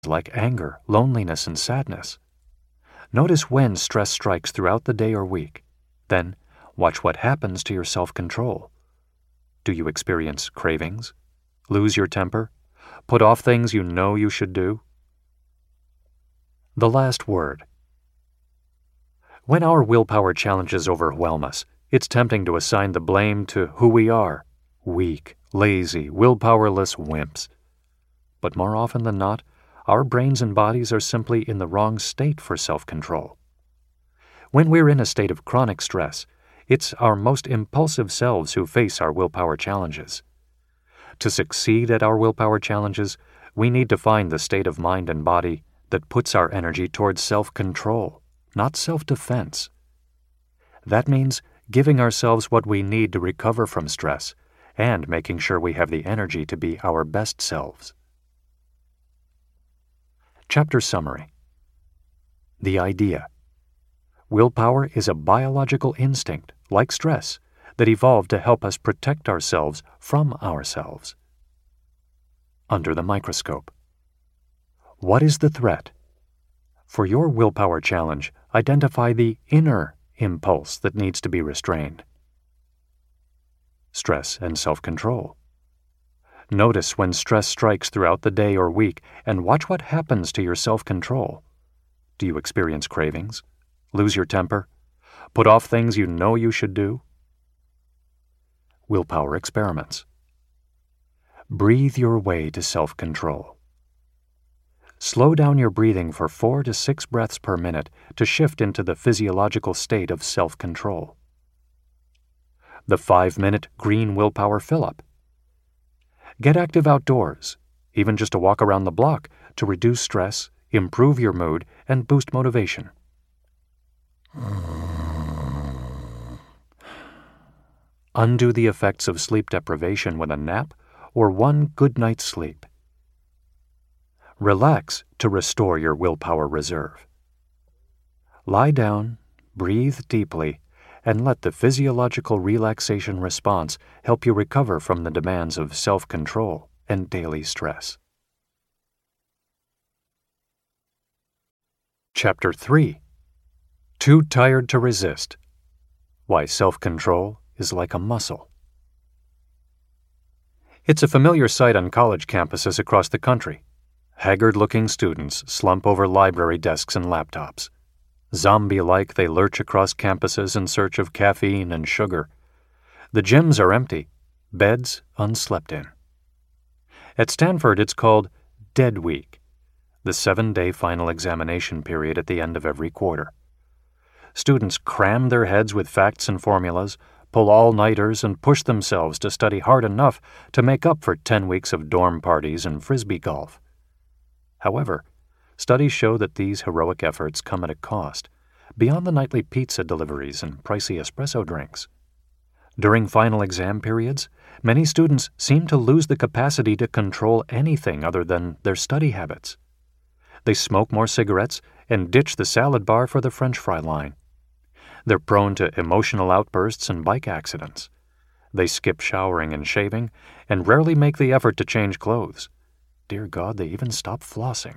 like anger, loneliness, and sadness. Notice when stress strikes throughout the day or week. Then, watch what happens to your self-control. Do you experience cravings? Lose your temper? Put off things you know you should do? The last word. When our willpower challenges overwhelm us, it's tempting to assign the blame to who we are: weak, lazy, willpowerless wimps. But more often than not, our brains and bodies are simply in the wrong state for self-control. When we're in a state of chronic stress, it's our most impulsive selves who face our willpower challenges. To succeed at our willpower challenges, we need to find the state of mind and body that puts our energy towards self-control, not self-defense. That means giving ourselves what we need to recover from stress and making sure we have the energy to be our best selves. Chapter Summary. The idea. Willpower is a biological instinct, like stress, that evolved to help us protect ourselves from ourselves. Under the microscope. What is the threat? For your willpower challenge, identify the inner impulse that needs to be restrained. Stress and self-control. Notice when stress strikes throughout the day or week and watch what happens to your self-control. Do you experience cravings? Lose your temper? Put off things you know you should do? Willpower experiments. Breathe your way to self-control. Slow down your breathing for 4 to 6 breaths per minute to shift into the physiological state of self-control. The 5-minute green willpower fill-up. Get active outdoors, even just a walk around the block, to reduce stress, improve your mood, and boost motivation. Undo the effects of sleep deprivation with a nap or one good night's sleep. Relax to restore your willpower reserve. Lie down, breathe deeply, and let the physiological relaxation response help you recover from the demands of self-control and daily stress. Chapter 3. Too Tired to Resist. Why Self-Control is Like a Muscle. It's a familiar sight on college campuses across the country. Haggard-looking students slump over library desks and laptops. Zombie-like, they lurch across campuses in search of caffeine and sugar. The gyms are empty, beds unslept in. At Stanford, it's called Dead Week, the 7-day final examination period at the end of every quarter. Students cram their heads with facts and formulas, pull all-nighters, and push themselves to study hard enough to make up for 10 weeks of dorm parties and frisbee golf. However, studies show that these heroic efforts come at a cost, beyond the nightly pizza deliveries and pricey espresso drinks. During final exam periods, many students seem to lose the capacity to control anything other than their study habits. They smoke more cigarettes and ditch the salad bar for the French fry line. They're prone to emotional outbursts and bike accidents. They skip showering and shaving and rarely make the effort to change clothes. Dear God, they even stop flossing.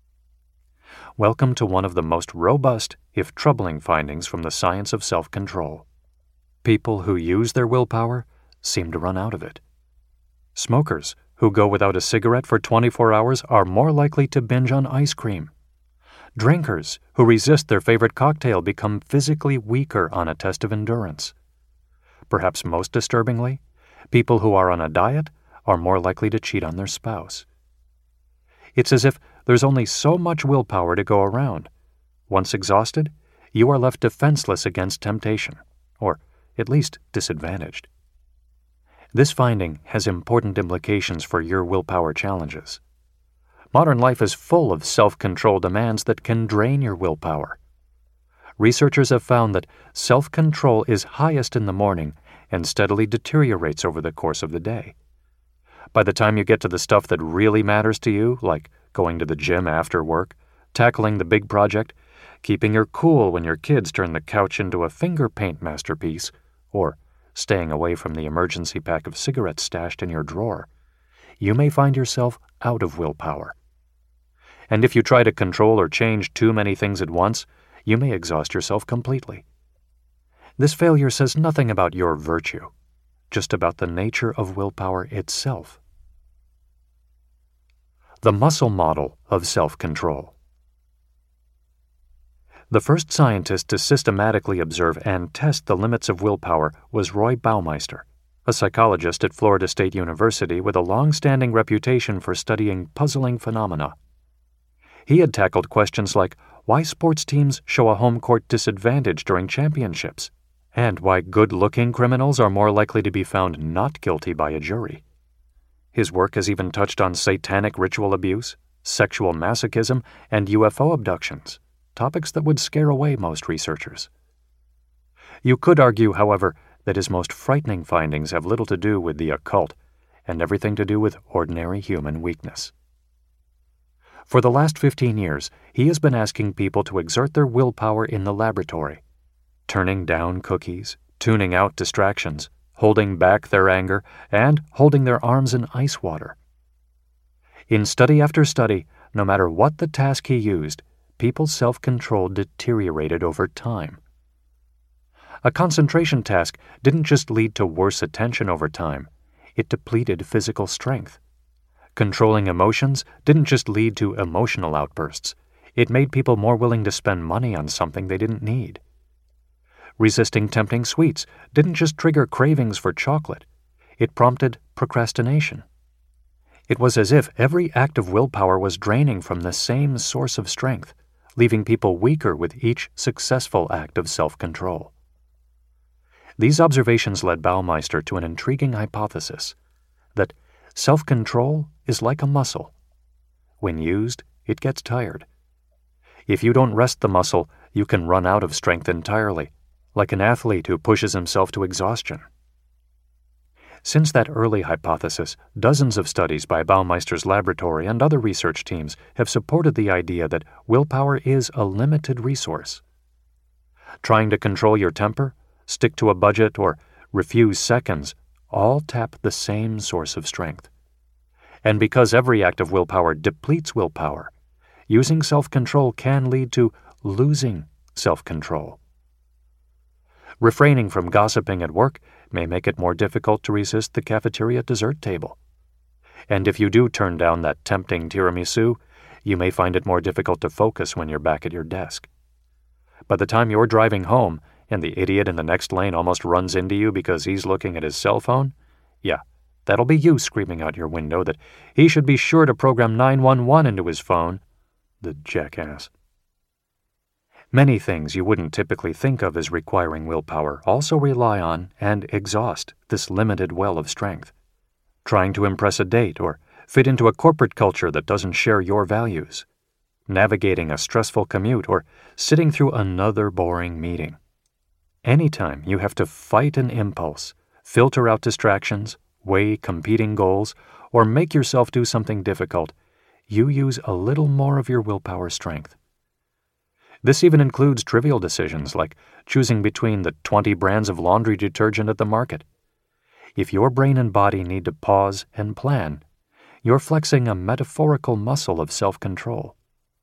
Welcome to one of the most robust, if troubling, findings from the science of self-control. People who use their willpower seem to run out of it. Smokers who go without a cigarette for 24 hours are more likely to binge on ice cream. Drinkers who resist their favorite cocktail become physically weaker on a test of endurance. Perhaps most disturbingly, people who are on a diet are more likely to cheat on their spouse. It's as if there's only so much willpower to go around. Once exhausted, you are left defenseless against temptation, or at least disadvantaged. This finding has important implications for your willpower challenges. Modern life is full of self-control demands that can drain your willpower. Researchers have found that self-control is highest in the morning and steadily deteriorates over the course of the day. By the time you get to the stuff that really matters to you, like going to the gym after work, tackling the big project, keeping your cool when your kids turn the couch into a finger paint masterpiece, or staying away from the emergency pack of cigarettes stashed in your drawer, you may find yourself out of willpower. And if you try to control or change too many things at once, you may exhaust yourself completely. This failure says nothing about your virtue, just about the nature of willpower itself. The muscle model of self-control. The first scientist to systematically observe and test the limits of willpower was Roy Baumeister, a psychologist at Florida State University with a long-standing reputation for studying puzzling phenomena. He had tackled questions like why sports teams show a home court disadvantage during championships, and why good-looking criminals are more likely to be found not guilty by a jury. His work has even touched on satanic ritual abuse, sexual masochism, and UFO abductions, topics that would scare away most researchers. You could argue, however, that his most frightening findings have little to do with the occult and everything to do with ordinary human weakness. For the last 15 years, he has been asking people to exert their willpower in the laboratory, turning down cookies, tuning out distractions, holding back their anger, and holding their arms in ice water. In study after study, no matter what the task he used, people's self-control deteriorated over time. A concentration task didn't just lead to worse attention over time, it depleted physical strength. Controlling emotions didn't just lead to emotional outbursts, it made people more willing to spend money on something they didn't need. Resisting tempting sweets didn't just trigger cravings for chocolate, it prompted procrastination. It was as if every act of willpower was draining from the same source of strength, leaving people weaker with each successful act of self-control. These observations led Baumeister to an intriguing hypothesis, that self-control is like a muscle. When used, it gets tired. If you don't rest the muscle, you can run out of strength entirely, like an athlete who pushes himself to exhaustion. Since that early hypothesis, dozens of studies by Baumeister's laboratory and other research teams have supported the idea that willpower is a limited resource. Trying to control your temper, stick to a budget, or refuse seconds all tap the same source of strength. And because every act of willpower depletes willpower, using self-control can lead to losing self-control. Refraining from gossiping at work may make it more difficult to resist the cafeteria dessert table. And if you do turn down that tempting tiramisu, you may find it more difficult to focus when you're back at your desk. By the time you're driving home and the idiot in the next lane almost runs into you because he's looking at his cell phone, yeah, that'll be you screaming out your window that he should be sure to program 911 into his phone. The jackass. Many things you wouldn't typically think of as requiring willpower also rely on and exhaust this limited well of strength. Trying to impress a date or fit into a corporate culture that doesn't share your values. Navigating a stressful commute or sitting through another boring meeting. Anytime you have to fight an impulse, filter out distractions, weigh competing goals, or make yourself do something difficult, you use a little more of your willpower strength. This even includes trivial decisions like choosing between the 20 brands of laundry detergent at the market. If your brain and body need to pause and plan, you're flexing a metaphorical muscle of self-control.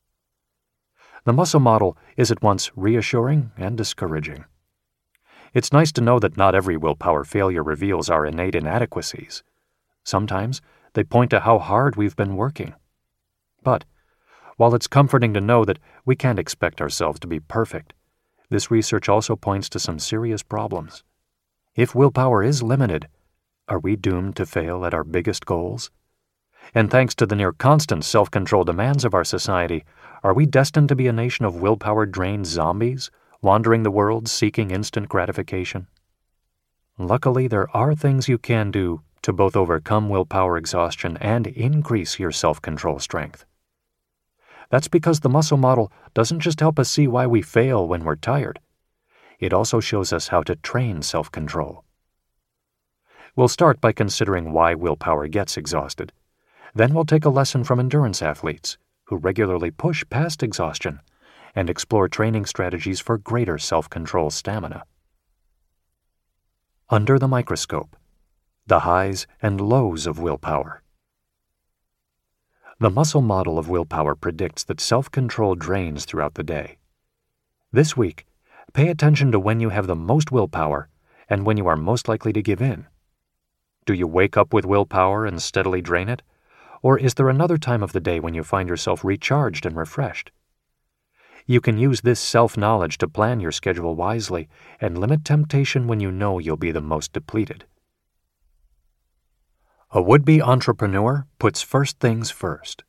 The muscle model is at once reassuring and discouraging. It's nice to know that not every willpower failure reveals our innate inadequacies. Sometimes they point to how hard we've been working. But while it's comforting to know that we can't expect ourselves to be perfect, this research also points to some serious problems. If willpower is limited, are we doomed to fail at our biggest goals? And thanks to the near-constant self-control demands of our society, are we destined to be a nation of willpower-drained zombies, wandering the world seeking instant gratification? Luckily, there are things you can do to both overcome willpower exhaustion and increase your self-control strength. That's because the muscle model doesn't just help us see why we fail when we're tired. It also shows us how to train self-control. We'll start by considering why willpower gets exhausted. Then we'll take a lesson from endurance athletes who regularly push past exhaustion and explore training strategies for greater self-control stamina. Under the microscope, the highs and lows of willpower. The muscle model of willpower predicts that self-control drains throughout the day. This week, pay attention to when you have the most willpower and when you are most likely to give in. Do you wake up with willpower and steadily drain it? Or is there another time of the day when you find yourself recharged and refreshed? You can use this self-knowledge to plan your schedule wisely and limit temptation when you know you'll be the most depleted. A would-be entrepreneur puts first things first.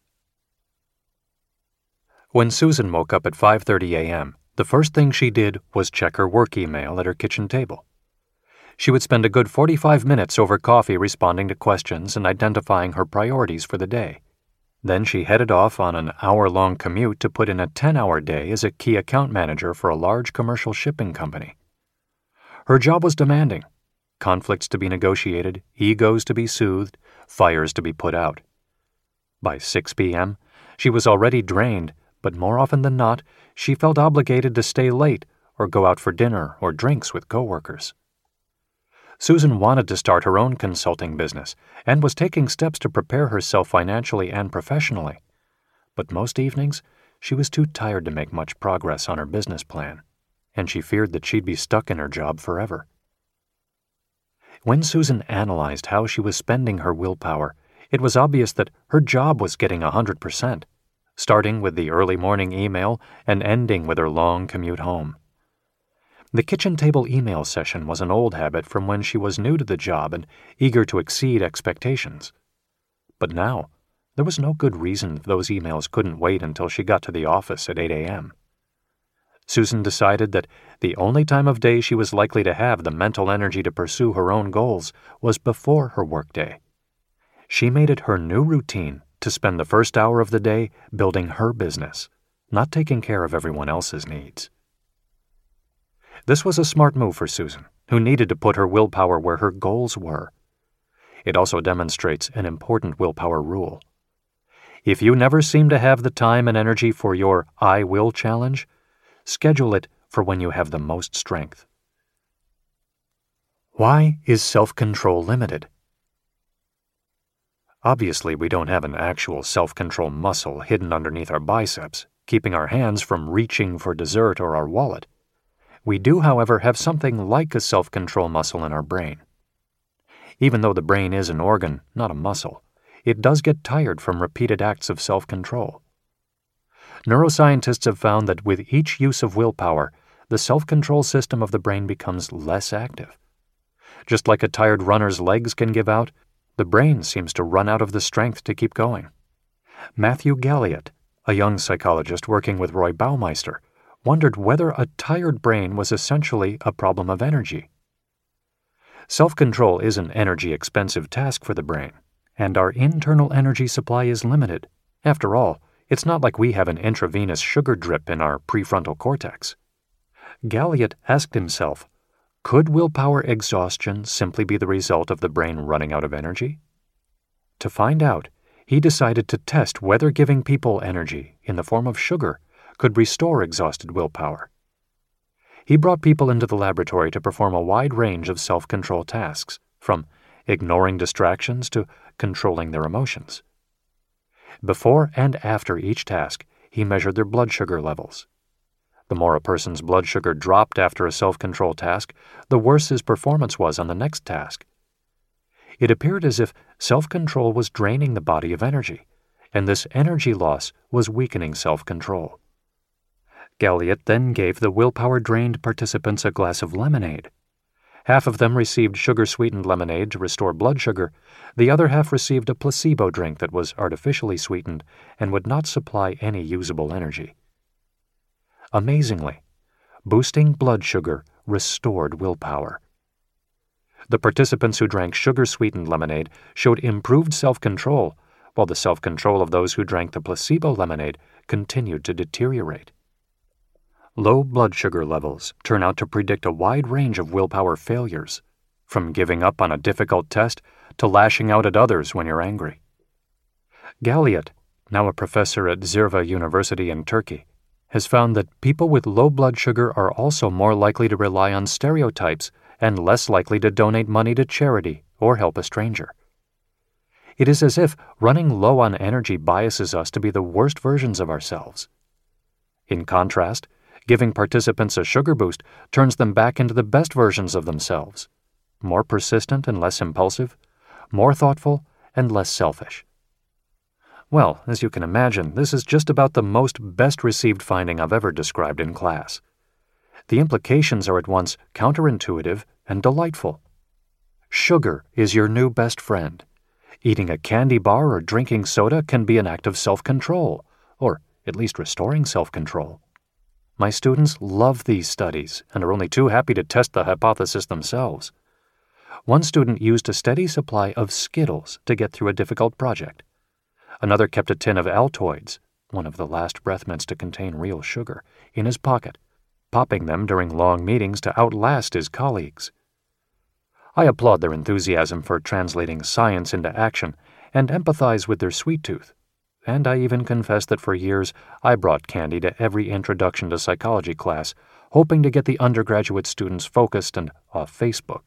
When Susan woke up at 5:30 a.m., the first thing she did was check her work email at her kitchen table. She would spend a good 45 minutes over coffee responding to questions and identifying her priorities for the day. Then she headed off on an hour-long commute to put in a 10-hour day as a key account manager for a large commercial shipping company. Her job was demanding. Conflicts to be negotiated, egos to be soothed, fires to be put out. By 6 p.m., she was already drained, but more often than not, she felt obligated to stay late or go out for dinner or drinks with coworkers. Susan wanted to start her own consulting business and was taking steps to prepare herself financially and professionally. But most evenings, she was too tired to make much progress on her business plan, and she feared that she'd be stuck in her job forever. When Susan analyzed how she was spending her willpower, it was obvious that her job was getting 100%, starting with the early morning email and ending with her long commute home. The kitchen table email session was an old habit from when she was new to the job and eager to exceed expectations. But now, there was no good reason those emails couldn't wait until she got to the office at 8 a.m. Susan decided that the only time of day she was likely to have the mental energy to pursue her own goals was before her workday. She made it her new routine to spend the first hour of the day building her business, not taking care of everyone else's needs. This was a smart move for Susan, who needed to put her willpower where her goals were. It also demonstrates an important willpower rule. If you never seem to have the time and energy for your I will challenge, schedule it for when you have the most strength. Why is self-control limited? Obviously, we don't have an actual self-control muscle hidden underneath our biceps, keeping our hands from reaching for dessert or our wallet. We do, however, have something like a self-control muscle in our brain. Even though the brain is an organ, not a muscle, it does get tired from repeated acts of self-control. Neuroscientists have found that with each use of willpower, the self-control system of the brain becomes less active. Just like a tired runner's legs can give out, the brain seems to run out of the strength to keep going. Matthew Galliot, a young psychologist working with Roy Baumeister, wondered whether a tired brain was essentially a problem of energy. Self-control is an energy-expensive task for the brain, and our internal energy supply is limited. After all, it's not like we have an intravenous sugar drip in our prefrontal cortex. Galliot asked himself, could willpower exhaustion simply be the result of the brain running out of energy? To find out, he decided to test whether giving people energy in the form of sugar could restore exhausted willpower. He brought people into the laboratory to perform a wide range of self-control tasks, from ignoring distractions to controlling their emotions. Before and after each task, he measured their blood sugar levels. The more a person's blood sugar dropped after a self-control task, the worse his performance was on the next task. It appeared as if self-control was draining the body of energy, and this energy loss was weakening self-control. Galliot then gave the willpower-drained participants a glass of lemonade. Half of them received sugar-sweetened lemonade to restore blood sugar. The other half received a placebo drink that was artificially sweetened and would not supply any usable energy. Amazingly, boosting blood sugar restored willpower. The participants who drank sugar-sweetened lemonade showed improved self-control, while the self-control of those who drank the placebo lemonade continued to deteriorate. Low blood sugar levels turn out to predict a wide range of willpower failures, from giving up on a difficult test to lashing out at others when you're angry. Galliot, now a professor at Zirve University in Turkey, has found that people with low blood sugar are also more likely to rely on stereotypes and less likely to donate money to charity or help a stranger. It is as if running low on energy biases us to be the worst versions of ourselves. In contrast, giving participants a sugar boost turns them back into the best versions of themselves, more persistent and less impulsive, more thoughtful and less selfish. Well, as you can imagine, this is just about the most best-received finding I've ever described in class. The implications are at once counterintuitive and delightful. Sugar is your new best friend. Eating a candy bar or drinking soda can be an act of self-control, or at least restoring self-control. My students love these studies and are only too happy to test the hypothesis themselves. One student used a steady supply of Skittles to get through a difficult project. Another kept a tin of Altoids, one of the last breath mints to contain real sugar, in his pocket, popping them during long meetings to outlast his colleagues. I applaud their enthusiasm for translating science into action and empathize with their sweet tooth, and I even confess that for years I brought candy to every introduction to psychology class, hoping to get the undergraduate students focused and off Facebook.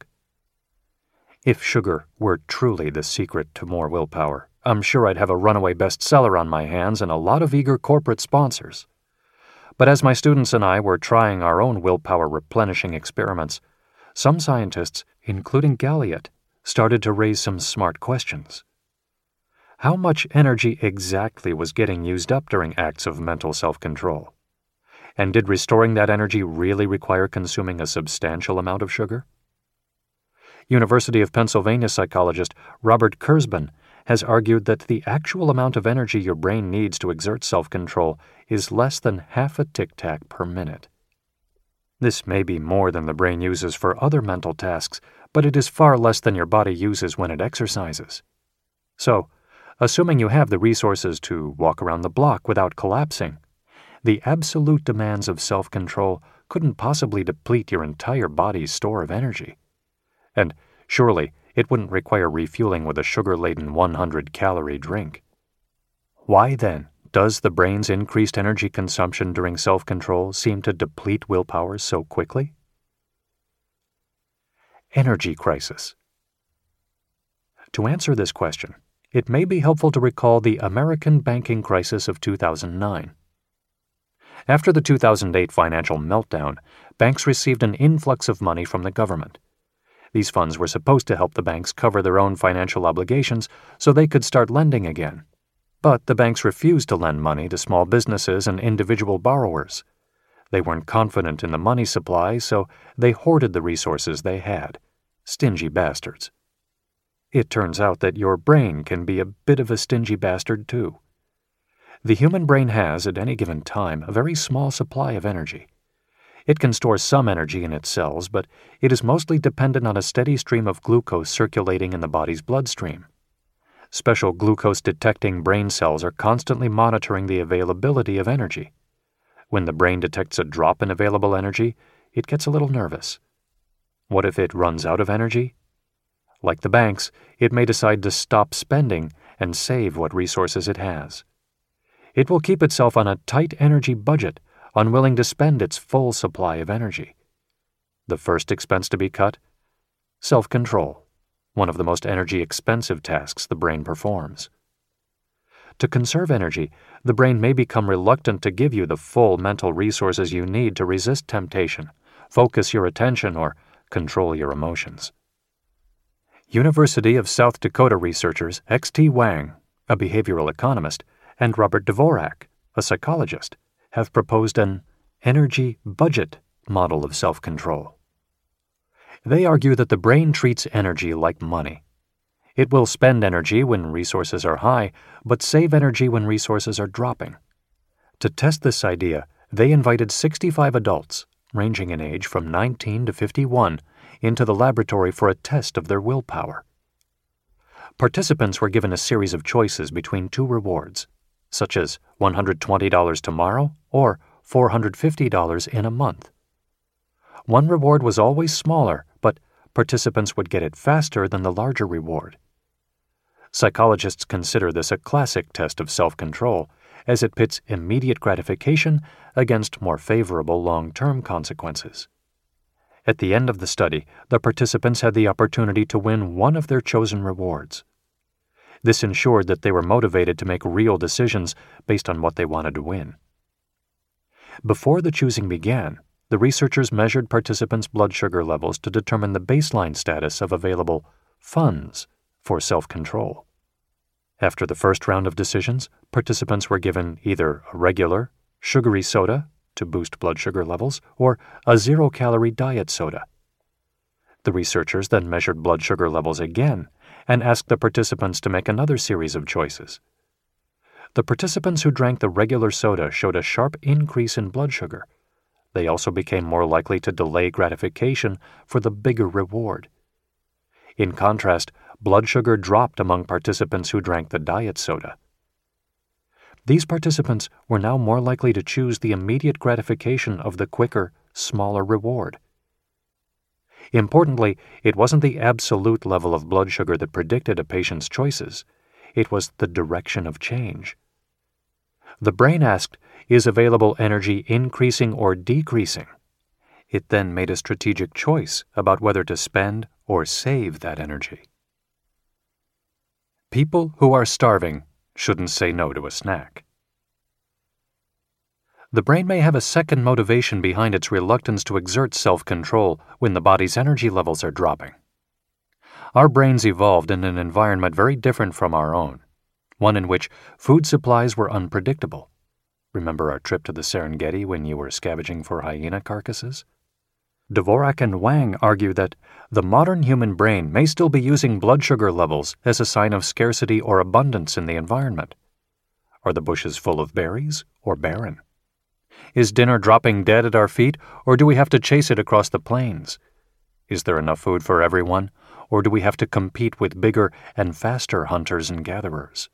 If sugar were truly the secret to more willpower, I'm sure I'd have a runaway bestseller on my hands and a lot of eager corporate sponsors. But as my students and I were trying our own willpower replenishing experiments, some scientists, including Galliot, started to raise some smart questions. How much energy exactly was getting used up during acts of mental self-control? And did restoring that energy really require consuming a substantial amount of sugar? University of Pennsylvania psychologist Robert Kurzban has argued that the actual amount of energy your brain needs to exert self-control is less than half a tic-tac per minute. This may be more than the brain uses for other mental tasks, but it is far less than your body uses when it exercises. So, assuming you have the resources to walk around the block without collapsing, the absolute demands of self-control couldn't possibly deplete your entire body's store of energy. And surely, it wouldn't require refueling with a sugar-laden 100-calorie drink. Why, then, does the brain's increased energy consumption during self-control seem to deplete willpower so quickly? Energy crisis. To answer this question, it may be helpful to recall the American banking crisis of 2009. After the 2008 financial meltdown, banks received an influx of money from the government. These funds were supposed to help the banks cover their own financial obligations so they could start lending again. But the banks refused to lend money to small businesses and individual borrowers. They weren't confident in the money supply, so they hoarded the resources they had. Stingy bastards. It turns out that your brain can be a bit of a stingy bastard, too. The human brain has, at any given time, a very small supply of energy. It can store some energy in its cells, but it is mostly dependent on a steady stream of glucose circulating in the body's bloodstream. Special glucose-detecting brain cells are constantly monitoring the availability of energy. When the brain detects a drop in available energy, it gets a little nervous. What if it runs out of energy? Like the banks, it may decide to stop spending and save what resources it has. It will keep itself on a tight energy budget, unwilling to spend its full supply of energy. The first expense to be cut? Self-control, one of the most energy-expensive tasks the brain performs. To conserve energy, the brain may become reluctant to give you the full mental resources you need to resist temptation, focus your attention, or control your emotions. University of South Dakota researchers X.T. Wang, a behavioral economist, and Robert Dvorak, a psychologist, have proposed an energy budget model of self-control. They argue that the brain treats energy like money. It will spend energy when resources are high, but save energy when resources are dropping. To test this idea, they invited 65 adults, ranging in age from 19 to 51, into the laboratory for a test of their willpower. Participants were given a series of choices between two rewards, such as $120 tomorrow or $450 in a month. One reward was always smaller, but participants would get it faster than the larger reward. Psychologists consider this a classic test of self-control, as it pits immediate gratification against more favorable long-term consequences. At the end of the study, the participants had the opportunity to win one of their chosen rewards. This ensured that they were motivated to make real decisions based on what they wanted to win. Before the choosing began, the researchers measured participants' blood sugar levels to determine the baseline status of available funds for self-control. After the first round of decisions, participants were given either a regular, sugary soda to boost blood sugar levels or a zero-calorie diet soda. The researchers then measured blood sugar levels again and asked the participants to make another series of choices. The participants who drank the regular soda showed a sharp increase in blood sugar. They also became more likely to delay gratification for the bigger reward. In contrast, blood sugar dropped among participants who drank the diet soda. These participants were now more likely to choose the immediate gratification of the quicker, smaller reward. Importantly, it wasn't the absolute level of blood sugar that predicted a patient's choices. It was the direction of change. The brain asked, "Is available energy increasing or decreasing?" It then made a strategic choice about whether to spend or save that energy. People who are starving shouldn't say no to a snack. The brain may have a second motivation behind its reluctance to exert self-control when the body's energy levels are dropping. Our brains evolved in an environment very different from our own, one in which food supplies were unpredictable. Remember our trip to the Serengeti when you were scavenging for hyena carcasses? Dvorak and Wang argue that the modern human brain may still be using blood sugar levels as a sign of scarcity or abundance in the environment. Are the bushes full of berries or barren? Is dinner dropping dead at our feet, or do we have to chase it across the plains? Is there enough food for everyone, or do we have to compete with bigger and faster hunters and gatherers?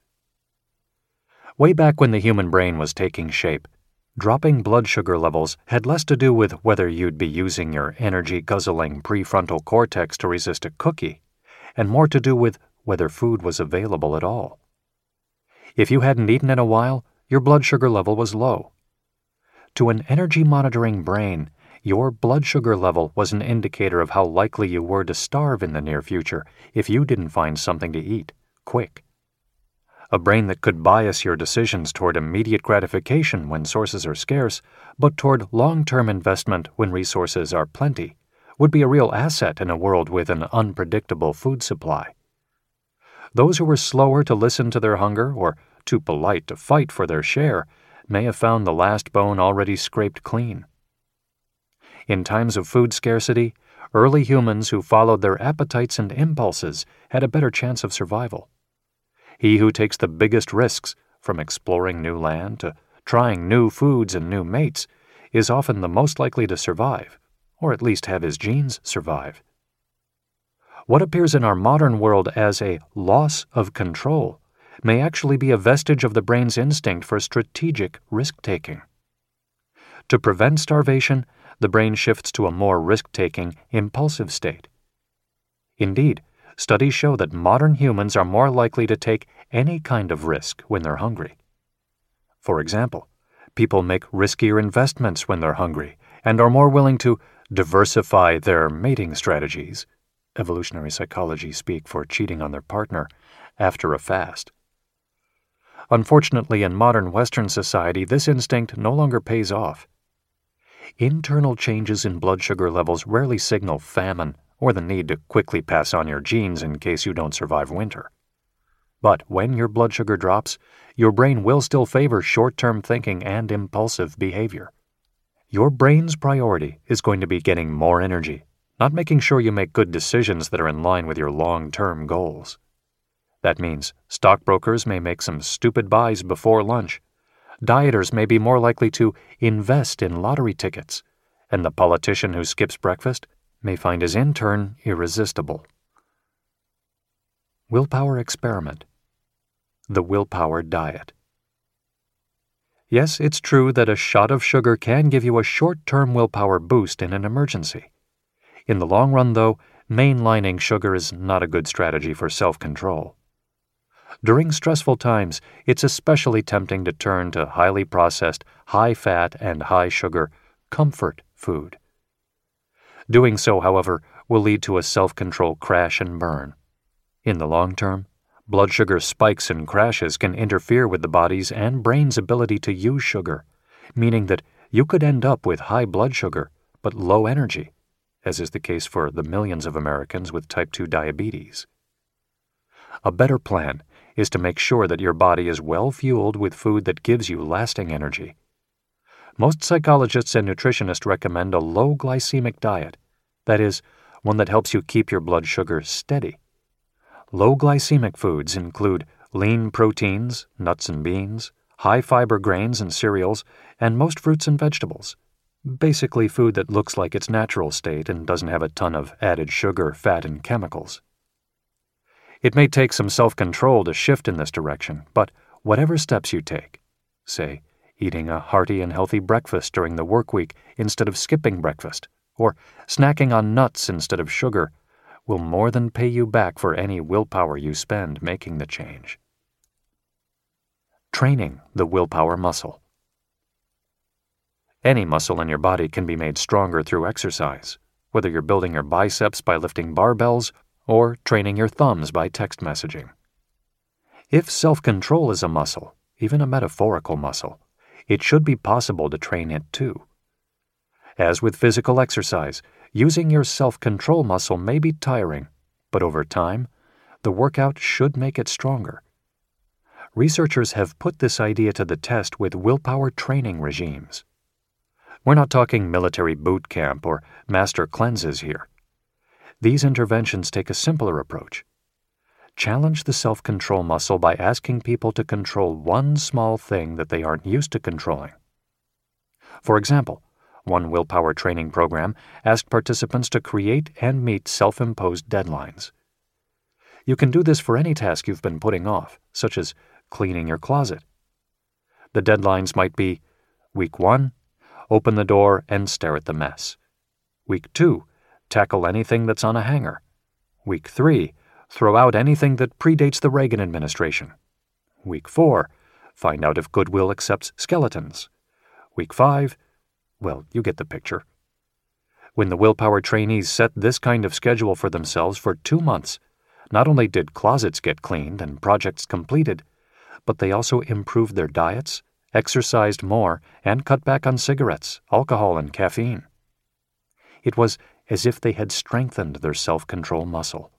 Way back when the human brain was taking shape, dropping blood sugar levels had less to do with whether you'd be using your energy-guzzling prefrontal cortex to resist a cookie, and more to do with whether food was available at all. If you hadn't eaten in a while, your blood sugar level was low. To an energy-monitoring brain, your blood sugar level was an indicator of how likely you were to starve in the near future if you didn't find something to eat, quick. A brain that could bias your decisions toward immediate gratification when sources are scarce, but toward long-term investment when resources are plenty, would be a real asset in a world with an unpredictable food supply. Those who were slower to listen to their hunger or too polite to fight for their share may have found the last bone already scraped clean. In times of food scarcity, early humans who followed their appetites and impulses had a better chance of survival. He who takes the biggest risks, from exploring new land to trying new foods and new mates, is often the most likely to survive, or at least have his genes survive. What appears in our modern world as a loss of control may actually be a vestige of the brain's instinct for strategic risk-taking. To prevent starvation, the brain shifts to a more risk-taking, impulsive state. Indeed, studies show that modern humans are more likely to take any kind of risk when they're hungry. For example, people make riskier investments when they're hungry and are more willing to diversify their mating strategies, evolutionary psychology speak for cheating on their partner, after a fast. Unfortunately, in modern Western society, this instinct no longer pays off. Internal changes in blood sugar levels rarely signal famine or the need to quickly pass on your genes in case you don't survive winter. But when your blood sugar drops, your brain will still favor short-term thinking and impulsive behavior. Your brain's priority is going to be getting more energy, not making sure you make good decisions that are in line with your long-term goals. That means stockbrokers may make some stupid buys before lunch, dieters may be more likely to invest in lottery tickets, and the politician who skips breakfast may find his intern irresistible. Willpower experiment. The willpower diet. Yes, it's true that a shot of sugar can give you a short-term willpower boost in an emergency. In the long run, though, mainlining sugar is not a good strategy for self-control. During stressful times, it's especially tempting to turn to highly processed, high-fat, and high-sugar comfort food. Doing so, however, will lead to a self-control crash and burn. In the long term, Blood sugar spikes and crashes can interfere with the body's and brain's ability to use sugar, meaning that you could end up with high blood sugar but low energy, as is the case for the millions of Americans with type 2 diabetes. A better plan is to make sure that your body is well fueled with food that gives you lasting energy. Most psychologists and nutritionists recommend a low glycemic diet, that is, one that helps you keep your blood sugar steady. Low glycemic foods include lean proteins, nuts and beans, high fiber grains and cereals, and most fruits and vegetables. Basically food that looks like its natural state and doesn't have a ton of added sugar, fat, and chemicals. It may take some self-control to shift in this direction, but whatever steps you take, say, eating a hearty and healthy breakfast during the work week instead of skipping breakfast, or snacking on nuts instead of sugar, will more than pay you back for any willpower you spend making the change. Training the willpower muscle. Any muscle in your body can be made stronger through exercise, whether you're building your biceps by lifting barbells or training your thumbs by text messaging. If self-control is a muscle, even a metaphorical muscle, it should be possible to train it too. As with physical exercise, using your self-control muscle may be tiring, but over time, the workout should make it stronger. Researchers have put this idea to the test with willpower training regimes. We're not talking military boot camp or master cleanses here. These interventions take a simpler approach. Challenge the self-control muscle by asking people to control one small thing that they aren't used to controlling. For example, one willpower training program asked participants to create and meet self-imposed deadlines. You can do this for any task you've been putting off, such as cleaning your closet. The deadlines might be: Week 1, open the door and stare at the mess. Week 2, tackle anything that's on a hanger. Week 3, throw out anything that predates the Reagan administration. Week 4, find out if Goodwill accepts skeletons. Week 5, well, you get the picture. When the willpower trainees set this kind of schedule for themselves for 2 months, not only did closets get cleaned and projects completed, but they also improved their diets, exercised more, and cut back on cigarettes, alcohol, and caffeine. It was as if they had strengthened their self-control muscle.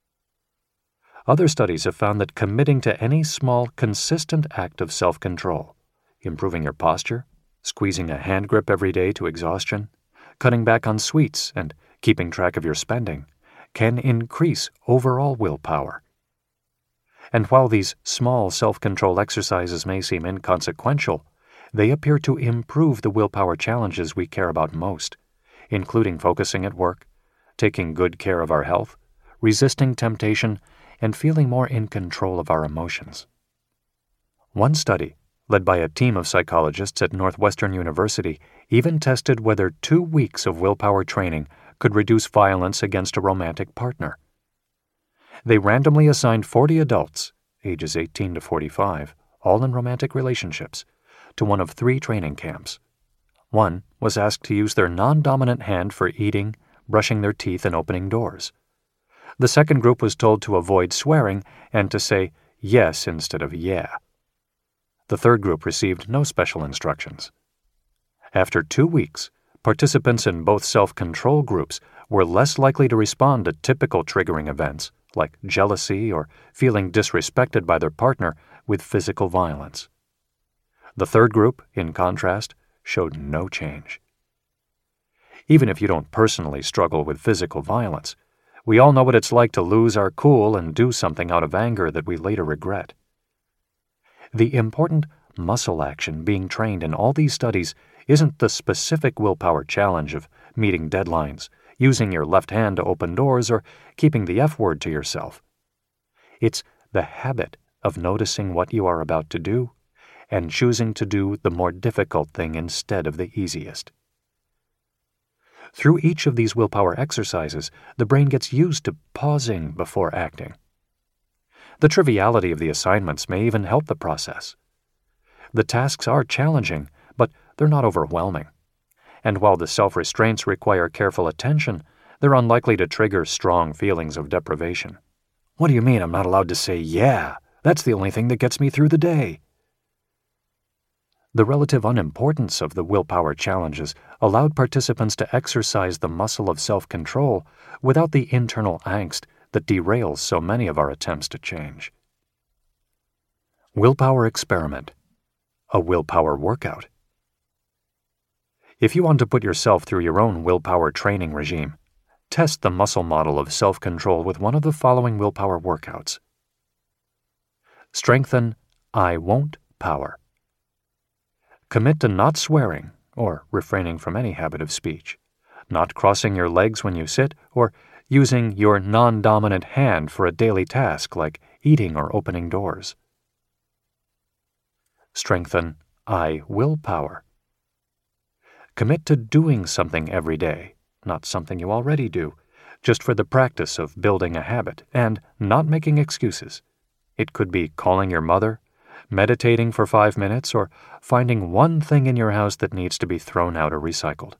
Other studies have found that committing to any small, consistent act of self-control, improving your posture, squeezing a hand grip every day to exhaustion, cutting back on sweets, and keeping track of your spending, can increase overall willpower. And while these small self-control exercises may seem inconsequential, they appear to improve the willpower challenges we care about most, including focusing at work, taking good care of our health, resisting temptation, and feeling more in control of our emotions. One study, led by a team of psychologists at Northwestern University, even tested whether 2 weeks of willpower training could reduce violence against a romantic partner. They randomly assigned 40 adults, ages 18 to 45, all in romantic relationships, to one of 3 training camps. One was asked to use their non-dominant hand for eating, brushing their teeth, and opening doors. The second group was told to avoid swearing and to say yes instead of yeah. The third group received no special instructions. After 2 weeks, participants in both self-control groups were less likely to respond to typical triggering events, like jealousy or feeling disrespected by their partner, with physical violence. The third group, in contrast, showed no change. Even if you don't personally struggle with physical violence, we all know what it's like to lose our cool and do something out of anger that we later regret. The important muscle action being trained in all these studies isn't the specific willpower challenge of meeting deadlines, using your left hand to open doors, or keeping the F word to yourself. It's the habit of noticing what you are about to do and choosing to do the more difficult thing instead of the easiest. Through each of these willpower exercises, the brain gets used to pausing before acting. The triviality of the assignments may even help the process. The tasks are challenging, but they're not overwhelming. And while the self-restraints require careful attention, they're unlikely to trigger strong feelings of deprivation. What do you mean I'm not allowed to say yeah? That's the only thing that gets me through the day. The relative unimportance of the willpower challenges allowed participants to exercise the muscle of self-control without the internal angst that derails so many of our attempts to change. Willpower experiment. A willpower workout. If you want to put yourself through your own willpower training regime, test the muscle model of self-control with one of the following willpower workouts. Strengthen I won't power. Commit to not swearing or refraining from any habit of speech, not crossing your legs when you sit, or using your non-dominant hand for a daily task like eating or opening doors. Strengthen I will power. Commit to doing something every day, not something you already do, just for the practice of building a habit and not making excuses. It could be calling your mother, meditating for 5 minutes, or finding one thing in your house that needs to be thrown out or recycled.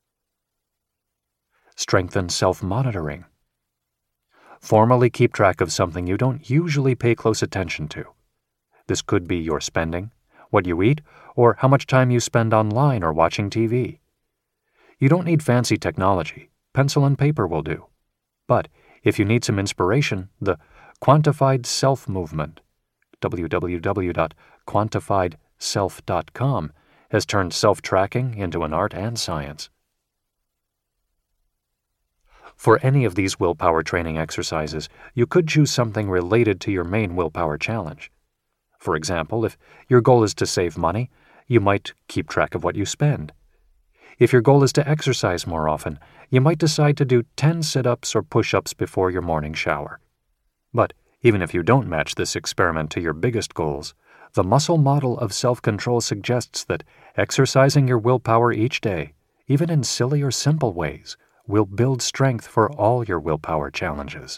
Strengthen self-monitoring. Formally keep track of something you don't usually pay close attention to. This could be your spending, what you eat, or how much time you spend online or watching TV. You don't need fancy technology. Pencil and paper will do. But if you need some inspiration, the Quantified Self Movement, www.quantifiedself.com, has turned self-tracking into an art and science. For any of these willpower training exercises, you could choose something related to your main willpower challenge. For example, if your goal is to save money, you might keep track of what you spend. If your goal is to exercise more often, you might decide to do 10 sit-ups or push-ups before your morning shower. But even if you don't match this experiment to your biggest goals, the muscle model of self-control suggests that exercising your willpower each day, even in silly or simple ways, will build strength for all your willpower challenges.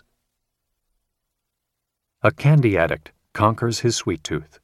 A candy addict conquers his sweet tooth.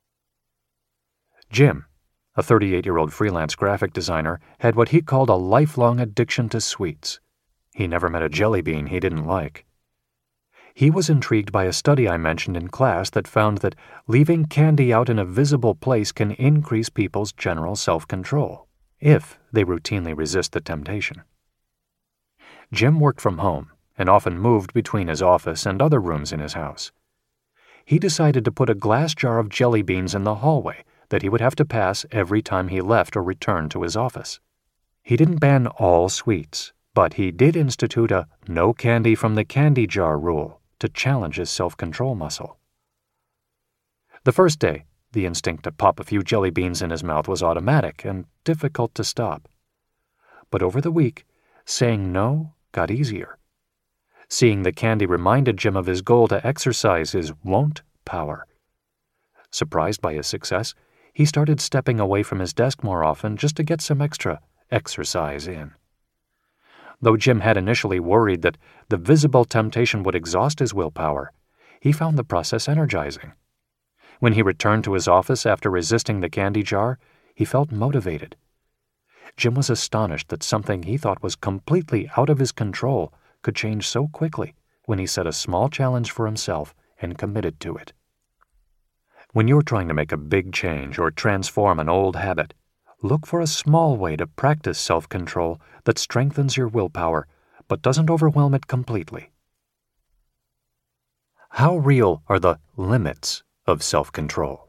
Jim, a 38-year-old freelance graphic designer, had what he called a lifelong addiction to sweets. He never met a jelly bean he didn't like. He was intrigued by a study I mentioned in class that found that leaving candy out in a visible place can increase people's general self-control, if they routinely resist the temptation. Jim worked from home and often moved between his office and other rooms in his house. He decided to put a glass jar of jelly beans in the hallway that he would have to pass every time he left or returned to his office. He didn't ban all sweets, but he did institute a no candy from the candy jar rule to challenge his self-control muscle. The first day, the instinct to pop a few jelly beans in his mouth was automatic and difficult to stop. But over the week, saying no got easier. Seeing the candy reminded Jim of his goal to exercise his won't power. Surprised by his success, he started stepping away from his desk more often just to get some extra exercise in. Though Jim had initially worried that the visible temptation would exhaust his willpower, he found the process energizing. When he returned to his office after resisting the candy jar, he felt motivated. Jim was astonished that something he thought was completely out of his control could change so quickly when he set a small challenge for himself and committed to it. When you're trying to make a big change or transform an old habit, look for a small way to practice self-control that strengthens your willpower but doesn't overwhelm it completely. How real are the limits of self-control?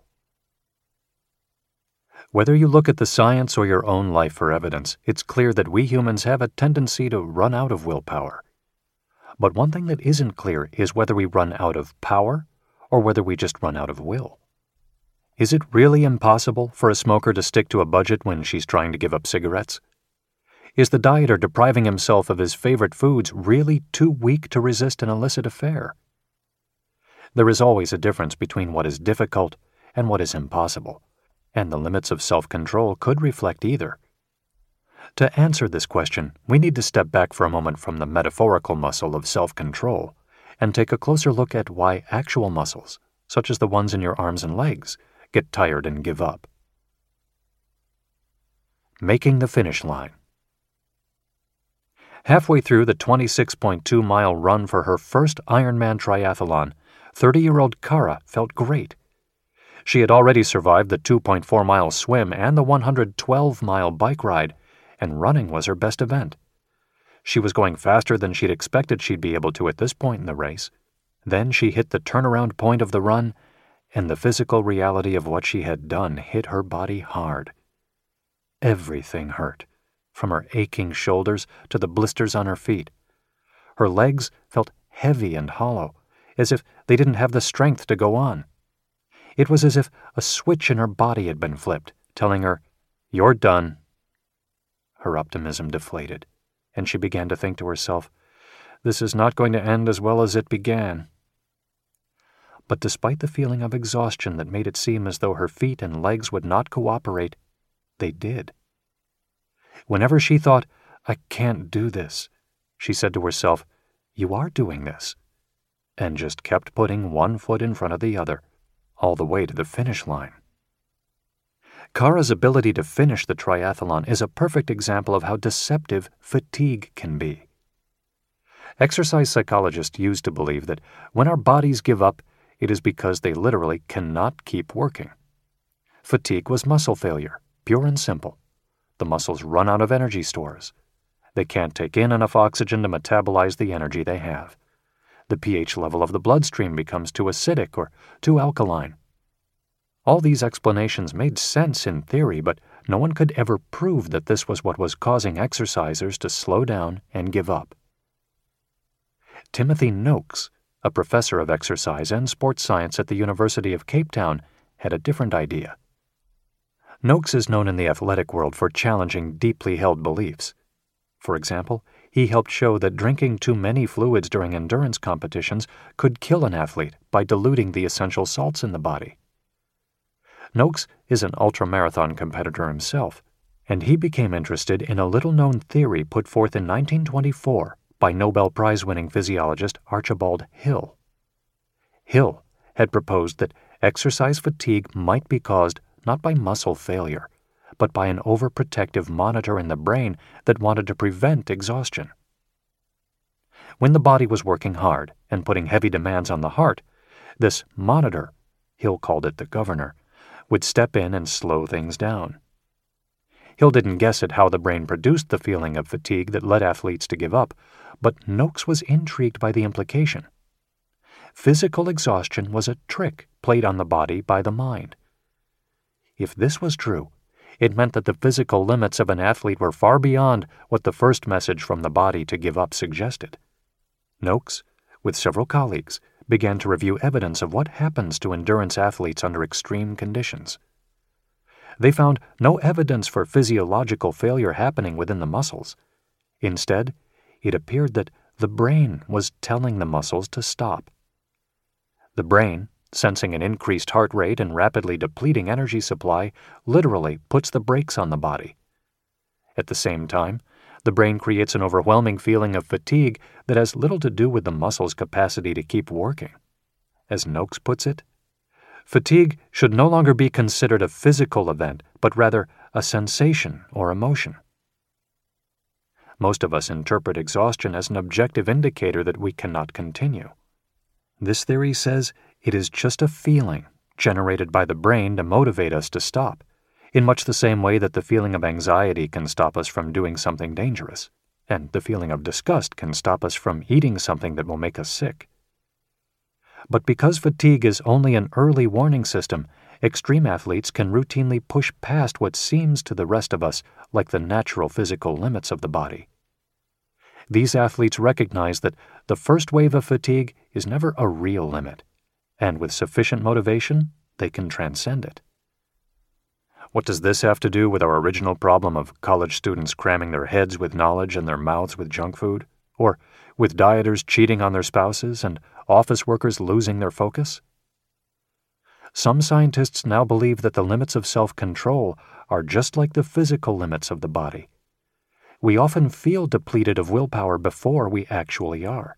Whether you look at the science or your own life for evidence, it's clear that we humans have a tendency to run out of willpower. But one thing that isn't clear is whether we run out of power or whether we just run out of will. Is it really impossible for a smoker to stick to a budget when she's trying to give up cigarettes? Is the dieter depriving himself of his favorite foods really too weak to resist an illicit affair? There is always a difference between what is difficult and what is impossible, and the limits of self-control could reflect either. To answer this question, we need to step back for a moment from the metaphorical muscle of self-control and take a closer look at why actual muscles, such as the ones in your arms and legs, get tired and give up. Making the finish line. Halfway through the 26.2-mile run for her first Ironman triathlon, 30-year-old Kara felt great. She had already survived the 2.4-mile swim and the 112-mile bike ride, and running was her best event. She was going faster than she'd expected she'd be able to at this point in the race. Then she hit the turnaround point of the run, and the physical reality of what she had done hit her body hard. Everything hurt, from her aching shoulders to the blisters on her feet. Her legs felt heavy and hollow, as if they didn't have the strength to go on. It was as if a switch in her body had been flipped, telling her, "You're done." Her optimism deflated, and she began to think to herself, "This is not going to end as well as it began." But despite the feeling of exhaustion that made it seem as though her feet and legs would not cooperate, they did. Whenever she thought, "I can't do this," she said to herself, "You are doing this," and just kept putting one foot in front of the other, all the way to the finish line. Kara's ability to finish the triathlon is a perfect example of how deceptive fatigue can be. Exercise psychologists used to believe that when our bodies give up, it is because they literally cannot keep working. Fatigue was muscle failure, pure and simple. The muscles run out of energy stores. They can't take in enough oxygen to metabolize the energy they have. The pH level of the bloodstream becomes too acidic or too alkaline. All these explanations made sense in theory, but no one could ever prove that this was what was causing exercisers to slow down and give up. Timothy Noakes, a professor of exercise and sports science at the University of Cape Town, had a different idea. Noakes is known in the athletic world for challenging deeply held beliefs. For example, he helped show that drinking too many fluids during endurance competitions could kill an athlete by diluting the essential salts in the body. Noakes is an ultramarathon competitor himself, and he became interested in a little-known theory put forth in 1924 by Nobel Prize-winning physiologist Archibald Hill. Hill had proposed that exercise fatigue might be caused not by muscle failure, but by an overprotective monitor in the brain that wanted to prevent exhaustion. When the body was working hard and putting heavy demands on the heart, this monitor, Hill called it the governor, would step in and slow things down. Hill didn't guess at how the brain produced the feeling of fatigue that led athletes to give up, but Noakes was intrigued by the implication. Physical exhaustion was a trick played on the body by the mind. If this was true, it meant that the physical limits of an athlete were far beyond what the first message from the body to give up suggested. Noakes, with several colleagues, began to review evidence of what happens to endurance athletes under extreme conditions. They found no evidence for physiological failure happening within the muscles. Instead, it appeared that the brain was telling the muscles to stop. The brain, sensing an increased heart rate and rapidly depleting energy supply, literally puts the brakes on the body. At the same time, the brain creates an overwhelming feeling of fatigue that has little to do with the muscle's capacity to keep working. As Noakes puts it, fatigue should no longer be considered a physical event, but rather a sensation or emotion. Most of us interpret exhaustion as an objective indicator that we cannot continue. This theory says it is just a feeling generated by the brain to motivate us to stop, in much the same way that the feeling of anxiety can stop us from doing something dangerous, and the feeling of disgust can stop us from eating something that will make us sick. But because fatigue is only an early warning system, extreme athletes can routinely push past what seems to the rest of us like the natural physical limits of the body. These athletes recognize that the first wave of fatigue is never a real limit, and with sufficient motivation, they can transcend it. What does this have to do with our original problem of college students cramming their heads with knowledge and their mouths with junk food? Or with dieters cheating on their spouses and office workers losing their focus? Some scientists now believe that the limits of self-control are just like the physical limits of the body. We often feel depleted of willpower before we actually are.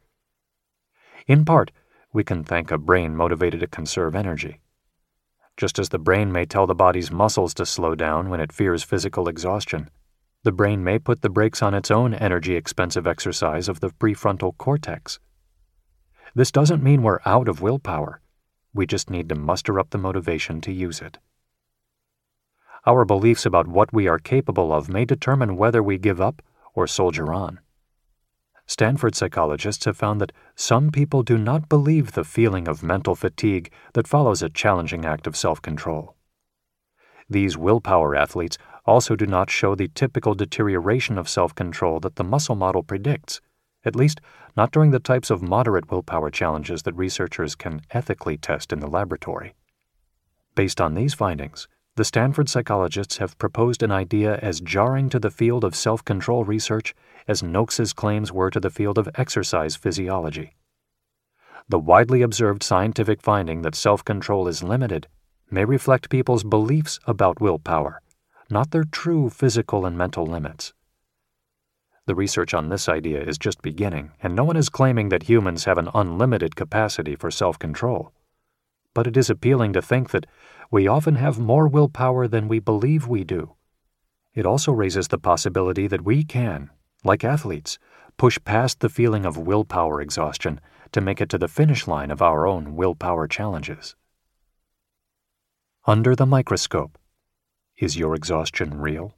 In part, we can thank a brain motivated to conserve energy. Just as the brain may tell the body's muscles to slow down when it fears physical exhaustion, The brain may put the brakes on its own energy-expensive exercise of the prefrontal cortex. This doesn't mean we're out of willpower. We just need to muster up the motivation to use it. Our beliefs about what we are capable of may determine whether we give up or soldier on. Stanford psychologists have found that some people do not believe the feeling of mental fatigue that follows a challenging act of self-control. These willpower athletes also do not show the typical deterioration of self-control that the muscle model predicts, at least not during the types of moderate willpower challenges that researchers can ethically test in the laboratory. Based on these findings, the Stanford psychologists have proposed an idea as jarring to the field of self-control research as Noakes's claims were to the field of exercise physiology. The widely observed scientific finding that self-control is limited may reflect people's beliefs about willpower, not their true physical and mental limits. The research on this idea is just beginning, and no one is claiming that humans have an unlimited capacity for self-control. But it is appealing to think that we often have more willpower than we believe we do. It also raises the possibility that we can, like athletes, push past the feeling of willpower exhaustion to make it to the finish line of our own willpower challenges. Under the microscope, is your exhaustion real?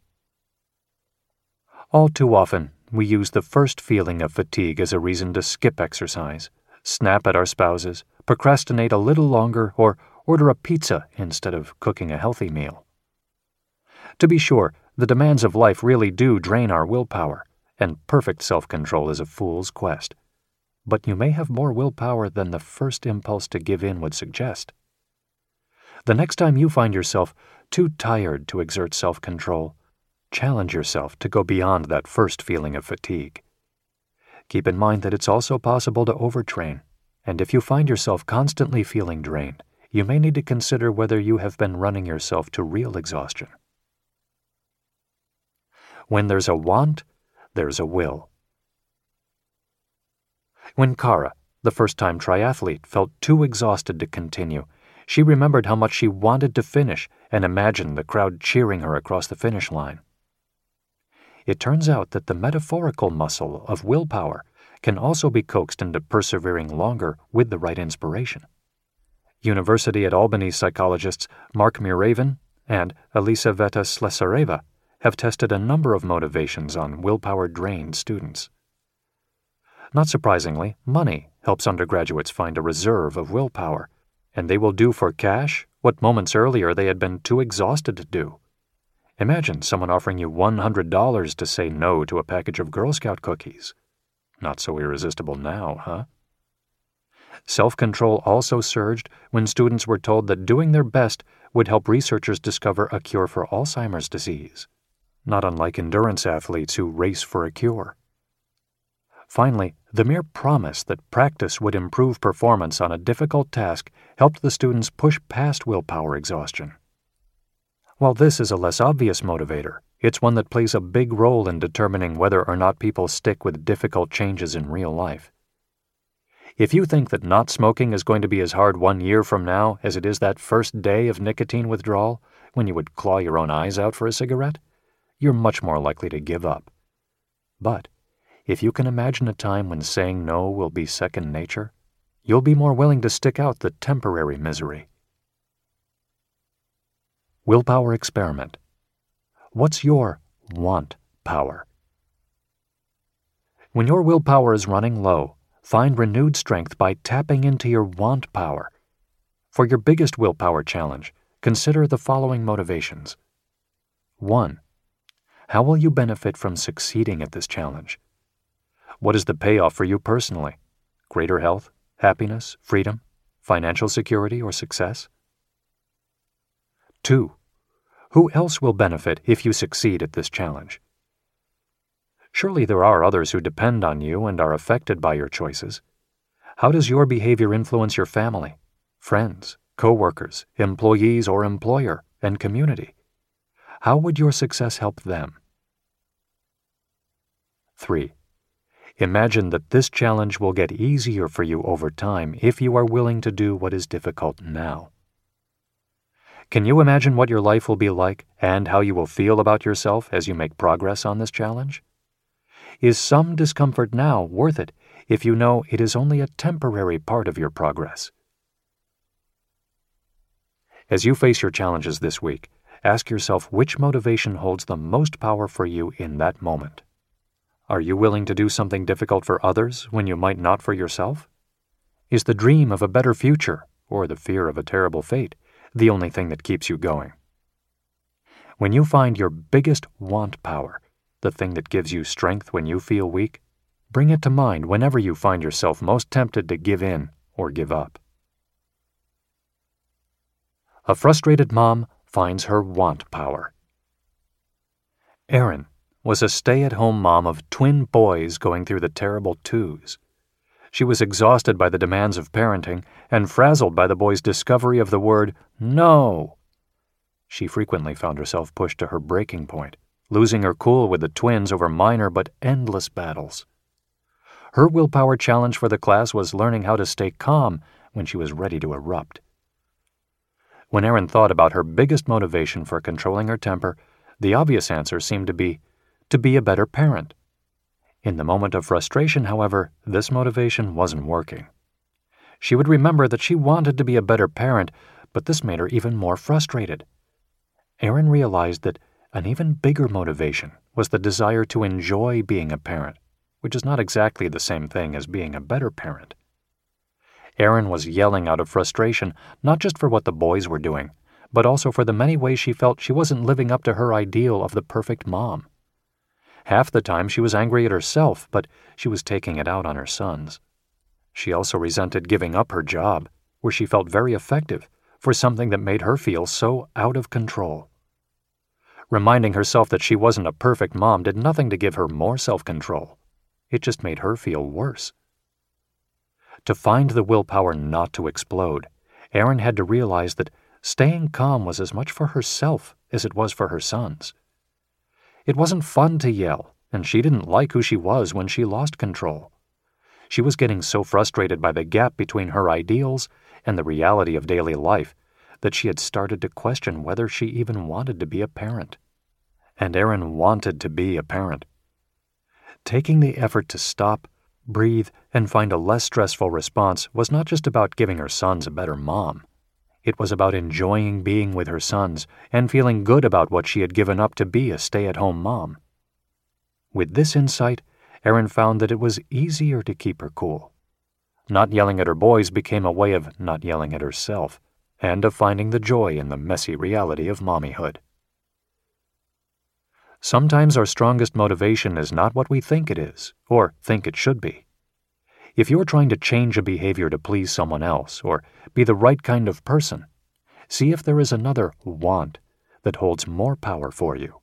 All too often, we use the first feeling of fatigue as a reason to skip exercise, snap at our spouses, procrastinate a little longer, or order a pizza instead of cooking a healthy meal. To be sure, the demands of life really do drain our willpower, and perfect self-control is a fool's quest. But you may have more willpower than the first impulse to give in would suggest. The next time you find yourself too tired to exert self-control, challenge yourself to go beyond that first feeling of fatigue. Keep in mind that it's also possible to overtrain, and if you find yourself constantly feeling drained, you may need to consider whether you have been running yourself to real exhaustion. When there's a want, there's a will. When Kara, the first-time triathlete, felt too exhausted to continue, she remembered how much she wanted to finish and imagined the crowd cheering her across the finish line. It turns out that the metaphorical muscle of willpower can also be coaxed into persevering longer with the right inspiration. University at Albany psychologists Mark Muravin and Elisaveta Slesareva have tested a number of motivations on willpower-drained students. Not surprisingly, money helps undergraduates find a reserve of willpower, and they will do for cash what moments earlier they had been too exhausted to do. Imagine someone offering you $100 to say no to a package of Girl Scout cookies. Not so irresistible now, huh? Self-control also surged when students were told that doing their best would help researchers discover a cure for Alzheimer's disease, not unlike endurance athletes who race for a cure. Finally, the mere promise that practice would improve performance on a difficult task helped the students push past willpower exhaustion. While this is a less obvious motivator, it's one that plays a big role in determining whether or not people stick with difficult changes in real life. If you think that not smoking is going to be as hard 1 year from now as it is that first day of nicotine withdrawal when you would claw your own eyes out for a cigarette, you're much more likely to give up. But if you can imagine a time when saying no will be second nature, you'll be more willing to stick out the temporary misery. Willpower experiment. What's your want power? When your willpower is running low, find renewed strength by tapping into your want power. For your biggest willpower challenge, consider the following motivations. 1. How will you benefit from succeeding at this challenge? What is the payoff for you personally? Greater health, happiness, freedom, financial security, or success? 2. Who else will benefit if you succeed at this challenge? Surely there are others who depend on you and are affected by your choices. How does your behavior influence your family, friends, co-workers, employees or employer, and community? How would your success help them? 3. Imagine that this challenge will get easier for you over time if you are willing to do what is difficult now. Can you imagine what your life will be like and how you will feel about yourself as you make progress on this challenge? Is some discomfort now worth it if you know it is only a temporary part of your progress? As you face your challenges this week, ask yourself which motivation holds the most power for you in that moment. Are you willing to do something difficult for others when you might not for yourself? Is the dream of a better future, or the fear of a terrible fate, the only thing that keeps you going? When you find your biggest want power, the thing that gives you strength when you feel weak, bring it to mind whenever you find yourself most tempted to give in or give up. A frustrated mom finds her want power. Erin was a stay-at-home mom of twin boys going through the terrible twos. She was exhausted by the demands of parenting and frazzled by the boys' discovery of the word no. She frequently found herself pushed to her breaking point, losing her cool with the twins over minor but endless battles. Her willpower challenge for the class was learning how to stay calm when she was ready to erupt. When Erin thought about her biggest motivation for controlling her temper, the obvious answer seemed to be a better parent. In the moment of frustration, however, this motivation wasn't working. She would remember that she wanted to be a better parent, but this made her even more frustrated. Erin realized that an even bigger motivation was the desire to enjoy being a parent, which is not exactly the same thing as being a better parent. Erin was yelling out of frustration, not just for what the boys were doing, but also for the many ways she felt she wasn't living up to her ideal of the perfect mom. Half the time she was angry at herself, but she was taking it out on her sons. She also resented giving up her job, where she felt very effective, for something that made her feel so out of control. Reminding herself that she wasn't a perfect mom did nothing to give her more self-control. It just made her feel worse. To find the willpower not to explode, Erin had to realize that staying calm was as much for herself as it was for her sons. It wasn't fun to yell, and she didn't like who she was when she lost control. She was getting so frustrated by the gap between her ideals and the reality of daily life that she had started to question whether she even wanted to be a parent. And Erin wanted to be a parent. Taking the effort to stop, breathe, and find a less stressful response was not just about giving her sons a better mom. It was about enjoying being with her sons and feeling good about what she had given up to be a stay-at-home mom. With this insight, Erin found that it was easier to keep her cool. Not yelling at her boys became a way of not yelling at herself, and of finding the joy in the messy reality of mommyhood. Sometimes our strongest motivation is not what we think it is, or think it should be. If you're trying to change a behavior to please someone else, or be the right kind of person, see if there is another want that holds more power for you.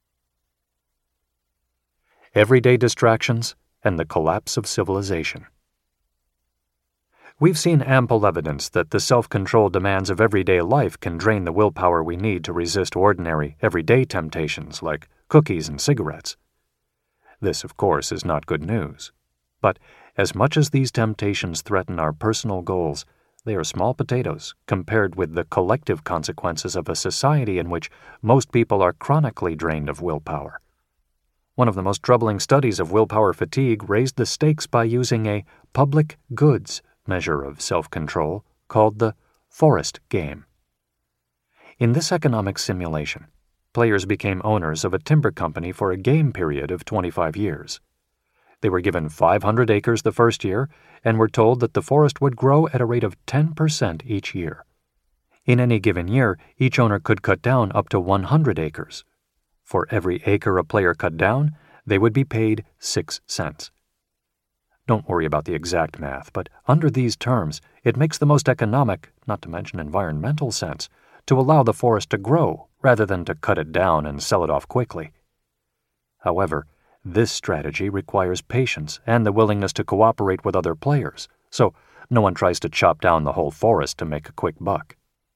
Everyday distractions and the collapse of civilization. We've seen ample evidence that the self-control demands of everyday life can drain the willpower we need to resist ordinary, everyday temptations like cookies and cigarettes. This, of course, is not good news. But as much as these temptations threaten our personal goals, they are small potatoes compared with the collective consequences of a society in which most people are chronically drained of willpower. One of the most troubling studies of willpower fatigue raised the stakes by using a public goods measure of self-control called the Forest Game. In this economic simulation, players became owners of a timber company for a game period of 25 years. They were given 500 acres the first year and were told that the forest would grow at a rate of 10% each year. In any given year, each owner could cut down up to 100 acres. For every acre a player cut down, they would be paid 6 cents. Don't worry about the exact math, but under these terms, it makes the most economic, not to mention environmental sense, to allow the forest to grow rather than to cut it down and sell it off quickly. However, this strategy requires patience and the willingness to cooperate with other players, so no one tries to chop down the whole forest to make a quick buck.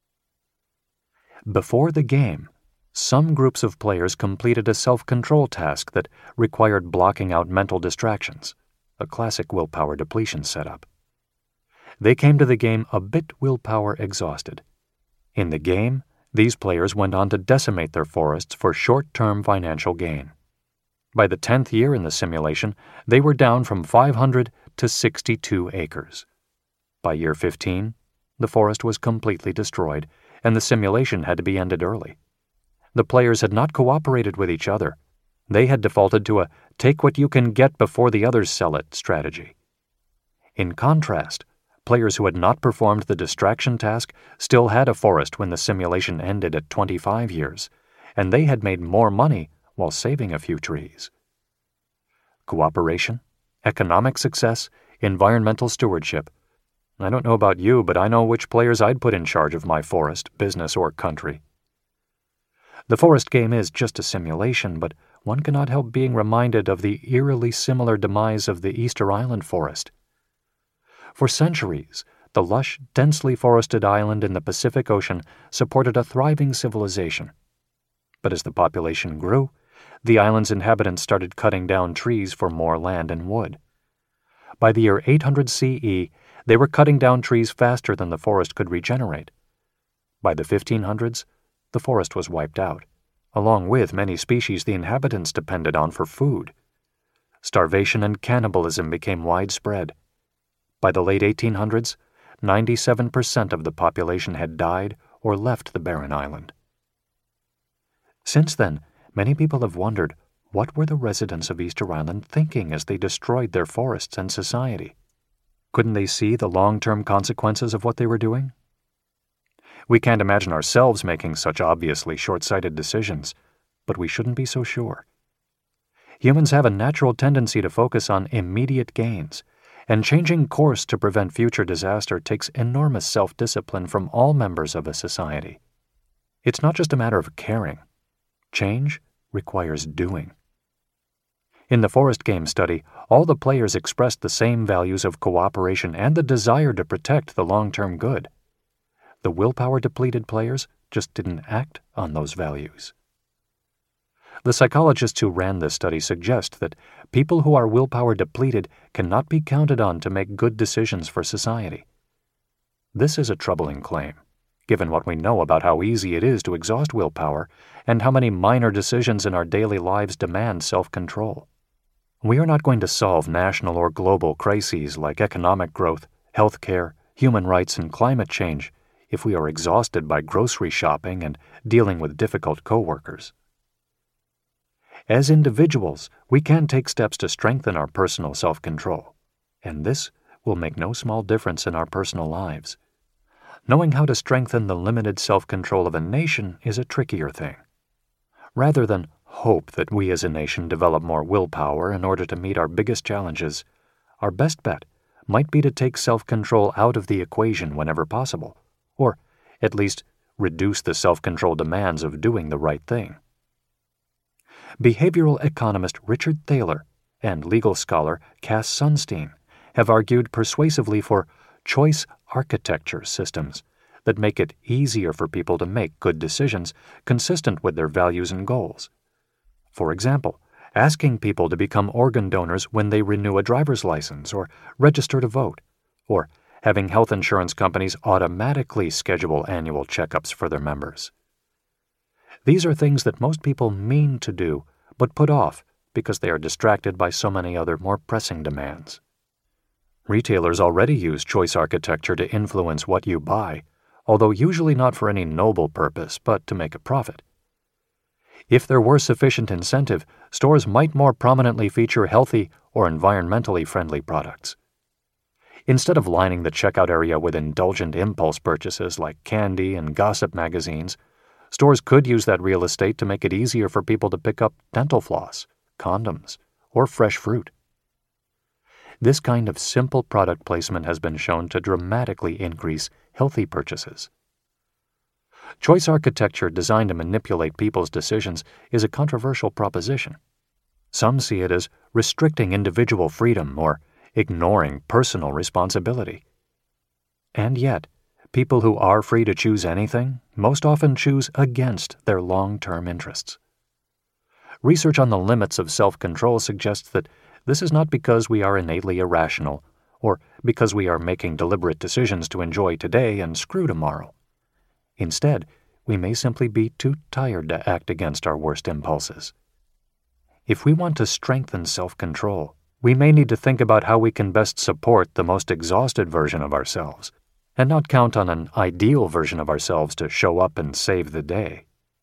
Before the game, some groups of players completed a self-control task that required blocking out mental distractions, a classic willpower depletion setup. They came to the game a bit willpower exhausted. In the game, These players went on to decimate their forests for short-term financial gain. By the 10th year in the simulation, they were down from 500 to 62 acres. By year 15, the forest was completely destroyed, and the simulation had to be ended early. The players had not cooperated with each other. They had defaulted to a take what you can get before the others sell it strategy. In contrast, players who had not performed the distraction task still had a forest when the simulation ended at 25 years, and they had made more money while saving a few trees. Cooperation, economic success, environmental stewardship. I don't know about you, but I know which players I'd put in charge of my forest, business, or country. The forest game is just a simulation, but one cannot help being reminded of the eerily similar demise of the Easter Island forest. For centuries, the lush, densely forested island in the Pacific Ocean supported a thriving civilization. But as the population grew, the island's inhabitants started cutting down trees for more land and wood. By the year 800 CE, they were cutting down trees faster than the forest could regenerate. By the 1500s, the forest was wiped out, along with many species the inhabitants depended on for food. Starvation and cannibalism became widespread. By the late 1800s, 97% of the population had died or left the barren island. Since then, many people have wondered, what were the residents of Easter Island thinking as they destroyed their forests and society? Couldn't they see the long-term consequences of what they were doing? We can't imagine ourselves making such obviously short-sighted decisions, but we shouldn't be so sure. Humans have a natural tendency to focus on immediate gains, and changing course to prevent future disaster takes enormous self-discipline from all members of a society. It's not just a matter of caring. Change requires doing. In the forest game study, all the players expressed the same values of cooperation and the desire to protect the long-term good. The willpower-depleted players just didn't act on those values. The psychologists who ran this study suggest that people who are willpower-depleted cannot be counted on to make good decisions for society. This is a troubling claim, given what we know about how easy it is to exhaust willpower and how many minor decisions in our daily lives demand self-control. We are not going to solve national or global crises like economic growth, health care, human rights, and climate change if we are exhausted by grocery shopping and dealing with difficult coworkers. As individuals, we can take steps to strengthen our personal self-control, and this will make no small difference in our personal lives. Knowing how to strengthen the limited self-control of a nation is a trickier thing. Rather than hope that we as a nation develop more willpower in order to meet our biggest challenges, our best bet might be to take self-control out of the equation whenever possible, or at least reduce the self-control demands of doing the right thing. Behavioral economist Richard Thaler and legal scholar Cass Sunstein have argued persuasively for choice architecture systems that make it easier for people to make good decisions consistent with their values and goals. For example, asking people to become organ donors when they renew a driver's license or register to vote, or having health insurance companies automatically schedule annual checkups for their members. These are things that most people mean to do, but put off because they are distracted by so many other more pressing demands. Retailers already use choice architecture to influence what you buy, although usually not for any noble purpose, but to make a profit. If there were sufficient incentive, stores might more prominently feature healthy or environmentally friendly products. Instead of lining the checkout area with indulgent impulse purchases like candy and gossip magazines, stores could use that real estate to make it easier for people to pick up dental floss, condoms, or fresh fruit. This kind of simple product placement has been shown to dramatically increase healthy purchases. Choice architecture designed to manipulate people's decisions is a controversial proposition. Some see it as restricting individual freedom or ignoring personal responsibility. And yet, people who are free to choose anything most often choose against their long-term interests. Research on the limits of self-control suggests that this is not because we are innately irrational or because we are making deliberate decisions to enjoy today and screw tomorrow. Instead, we may simply be too tired to act against our worst impulses. If we want to strengthen self-control, we may need to think about how we can best support the most exhausted version of ourselves, and not count on an ideal version of ourselves to show up and save the day.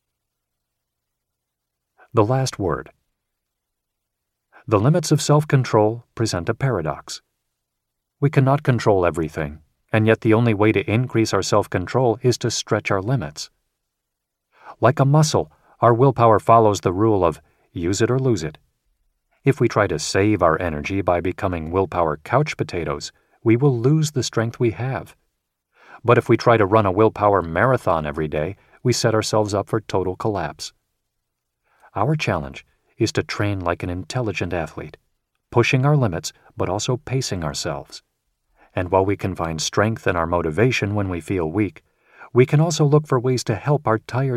The last word. The limits of self-control present a paradox. We cannot control everything, and yet the only way to increase our self-control is to stretch our limits. Like a muscle, our willpower follows the rule of use it or lose it. If we try to save our energy by becoming willpower couch potatoes, we will lose the strength we have. But if we try to run a willpower marathon every day, we set ourselves up for total collapse. Our challenge is to train like an intelligent athlete, pushing our limits but also pacing ourselves. And while we can find strength in our motivation when we feel weak, we can also look for ways to help our tired